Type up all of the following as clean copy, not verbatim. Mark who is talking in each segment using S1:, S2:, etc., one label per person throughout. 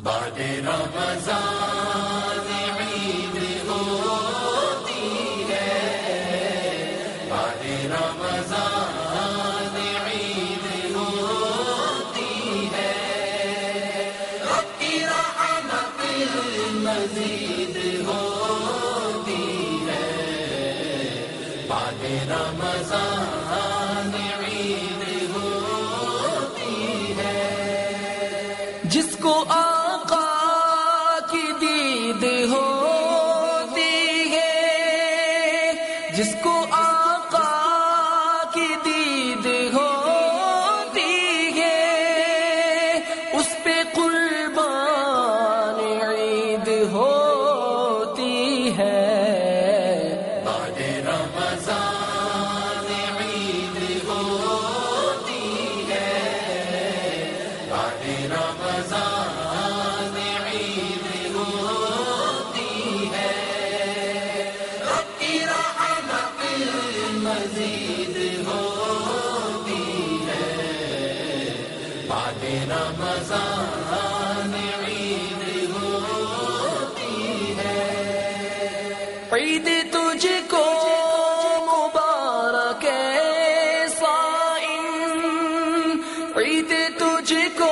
S1: بعد رمضان عید ہوتی ہے، بعد رمضان عید ہوتی ہے، رب کی رحمت مزید ہوتی ہے، بعد رمضان عید ہوتی ہے۔
S2: جس کو آقا کی دید ہوتی ہے، جس کو آقا کی دید ہوتی ہے، اس پہ قربان عید ہوتی ہے۔
S1: بعد رمضان عید ہوتی ہے، بعد رمضان عید ہوتی ہے، رب کی رحمت مزید ہوتی ہے، بعد رمضان عید ہوتی ہے۔
S2: عید تجھ کو مبارک ہے صائم، عید تجھ کو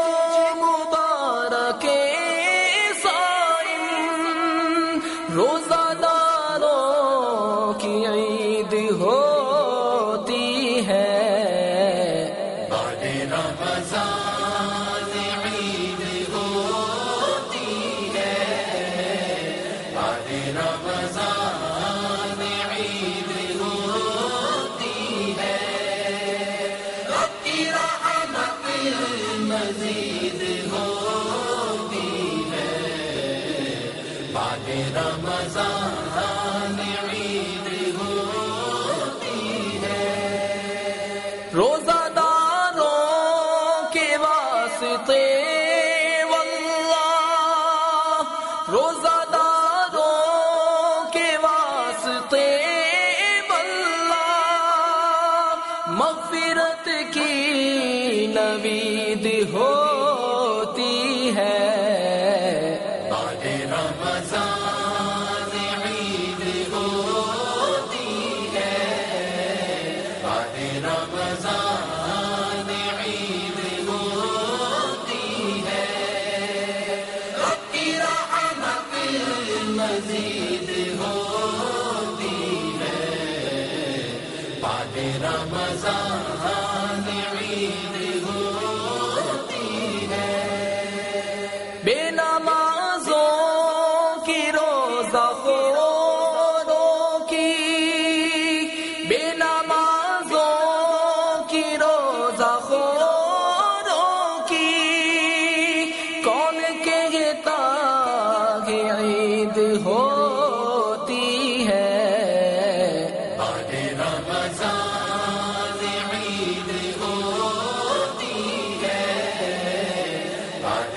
S2: مبارک ہے صائم، روزہ داروں کی عید ہوتی ہے۔
S1: بعد رمضان عید ہوتی ہے، بعد رمضان عید ہوتی ہے، رب کی رحمت مزید ہوتی ہے، بعد رمضان عید ہوتی ہے۔
S2: روزہ داروں کے واسطے واللہ، روزہ داروں کے واسطے واللہ، مغفرت کی نوید ہوتی ہے۔
S1: بعد رمضان عید ہوتی ہے، بعد رمضان عید ہوتی ہے، رب کی رحمت مزید ہوتی ہے، بعد رمضان عید ہوتی ہے۔
S2: بے نمازوں کی روزہ خوروں کی، بے نمازوں کی روزہ خوروں کی، کون کہتا کہ عید ہوتی ہے۔
S1: بعد رمضان عید ہوتی ہے، بعد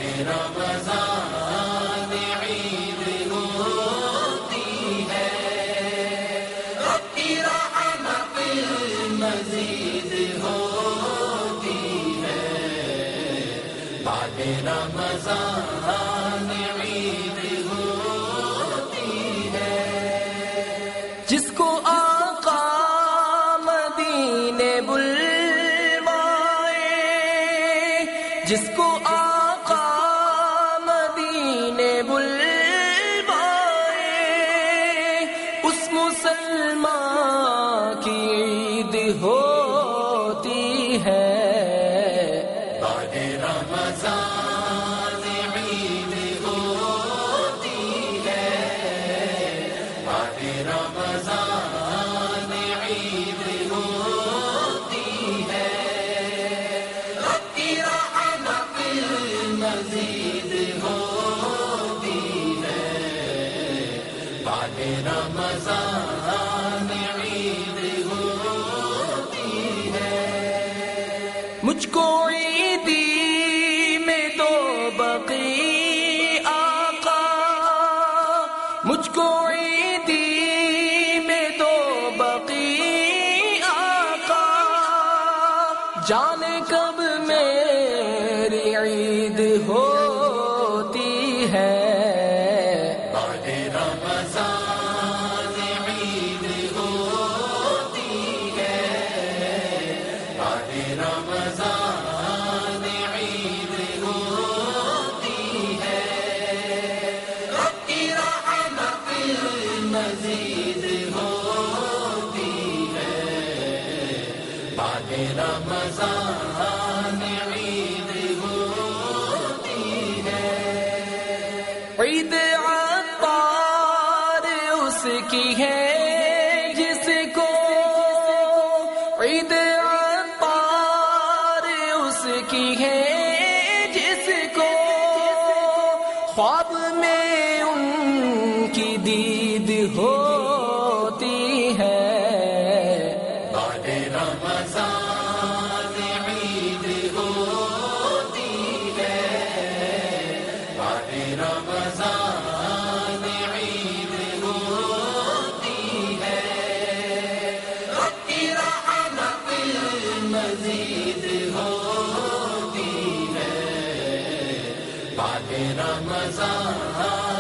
S1: رمضان عید ہوتی ہے، رب کی رحمت مزید ہوتی ہے، بعد رمضان عید ہوتی ہے۔
S2: جس کو آقا مدینے بلوائے، جس کو آقا مدینے بلوائے، اس مسلمان کی عید ہوتی ہے۔
S1: بعد رمضان عید ہوتی ہے، بعد رمضان عید ہوتی ہے، رب کی رحمت مزید ہوتی ہے، بعد رمضان عید ہوتی ہے۔
S2: مجھ کو عیدی میں تو بقی آقا، مجھ کو عیدی میں تو بقی آقا، جانے کب میری عید ہوتی عید عطار اس کی ہے جس کو، عید عطار اس کی ہے جس کو خواب میں ان کی دید ہوتی ہے۔
S1: بعد رمضان عید ہوتی ہے، بعد رمضان عید ہوتی ہے، رب کی رحمت مزید ہوتی ہے، بعد رمضان